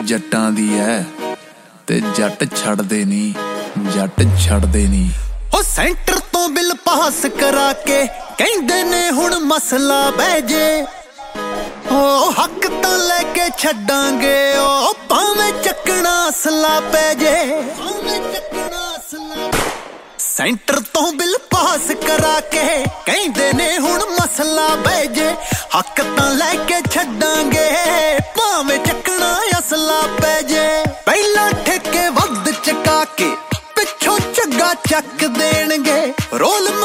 ਜੱਟਾਂ ਦੀ ਐ ਤੇ ਜੱਟ ਛੱਡਦੇ ਨਹੀਂ, ਜੱਟ ਛੱਡਦੇ ਨਹੀਂ। ਉਹ ਸੈਂਟਰ ਤੋਂ ਬਿੱਲ ਪਾਸ ਕਰਾ ਕੇ ਕਹਿੰਦੇ ਨੇ ਹੁਣ ਮਸਲਾ ਬਹਿ ਜੇ। ਉਹ ਹੱਕ ਤਾਂ ਲੈ ਕੇ ਛੱਡਾਂਗੇ, ਉਹ ਭਾਵੇਂ ਚੱਕਣਾ ਅਸਲਾ ਪੈ ਜੇ। ਸੈਂਟਰ ਤੋਂ ਬਿੱਲ ਪਾਸ ਕਰਾ ਕੇ ਕਹਿੰਦੇ ਨੇ ਹੁਣ ਮਸਲਾ ਬਹਿ ਜੇ। ਹੱਕ ਤਾਂ ਲੈ ਕੇ ਛੱਡਾਂਗੇ, ਭਾਵੇਂ ਚੱਕਣਾ ਅਸਲਾ ਪੈ ਜੇ। ਪਹਿਲਾਂ ਠੇਕੇ ਵੱਧ ਚਕਾ ਕੇ ਪਿੱਛੋਂ ਝੱਗਾ ਚੱਕ ਦੇਣਗੇ। ਰੋਲ